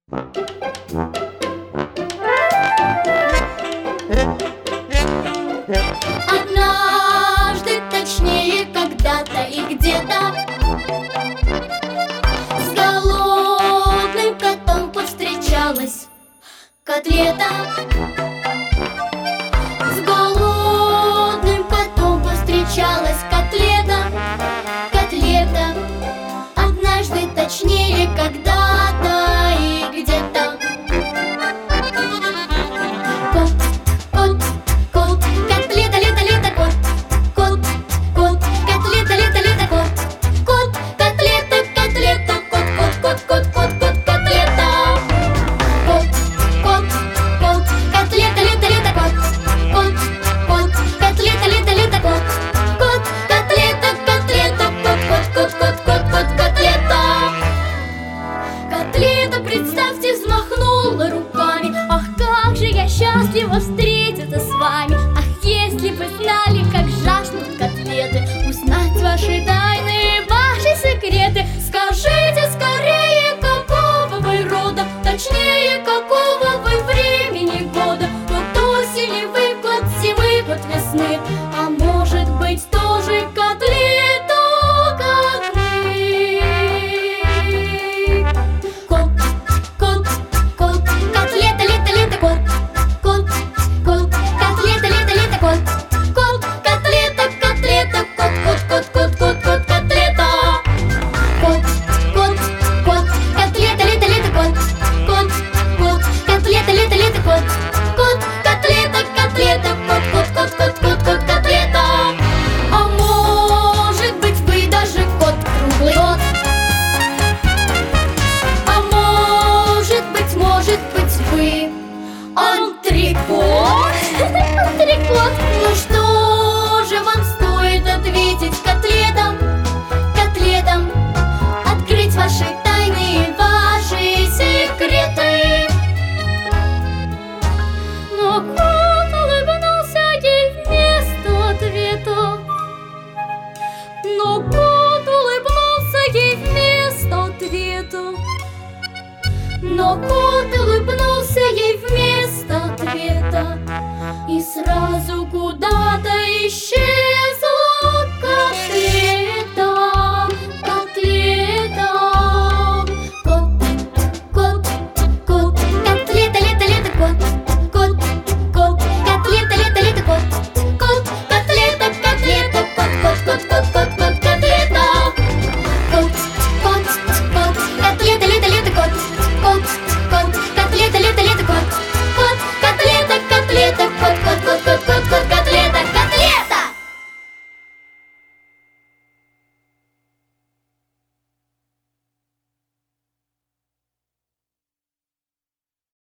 Однажды, точнее, когда-то и где-то, с голодным котом повстречалась котлета. С голодным котом повстречалась котлета. Котлета. Однажды, точнее, когда-то и где-то. Кот, кот, кот, котлета, лето, лето, кот. Кот, кот, котлета, лето, лето, кот. Кот, котлета, котлета, кот, кот, кот, кот, кот, кот, котлета. Кот, кот, кот, котлета, лето, лето, кот. Кот, кот, котлета, лето, лето, кот. Кот, котлета, котлета, кот, кот, кот, кот, кот, кот, котлета. Котлета, представьте, взмахнула руками. Ах, как же я счастлива встретиться с вами! Ах, если бы знали, как жаждут котлеты узнать ваши тайны, ваши секреты. Скажите скорее, какого вы рода, точнее, какого вы времени года. Кот осени вы, кот зимы, кот весны, а может быть тоже котлета, как мы. Кот, кот, кот, котлета, лето, лето, кот. Кот, кот, котлета, лето, лето, кот. Кот, котлета, котлета, кот, кот, кот, кот, кот, кот, котлета. Кот, кот, кот, котлета, лето, лето, кот. Кот, кот, котлета, лето, лето, кот. Кот, котлета, котлета, кот, кот, кот, кот, кот, кот, котлета. А может быть, вы даже кот круглый год. А может быть, вы антрикот? Антрикот. Ну что же вам стоит ответить котлетам? Котлетам. Открыть ваши тайны, ваши секреты. Но кот улыбнулся ей вместо ответа. Но кот улыбнулся ей вместо ответа. Но кот улыбнулся ей вместо ответа и сразу куда-то исчез.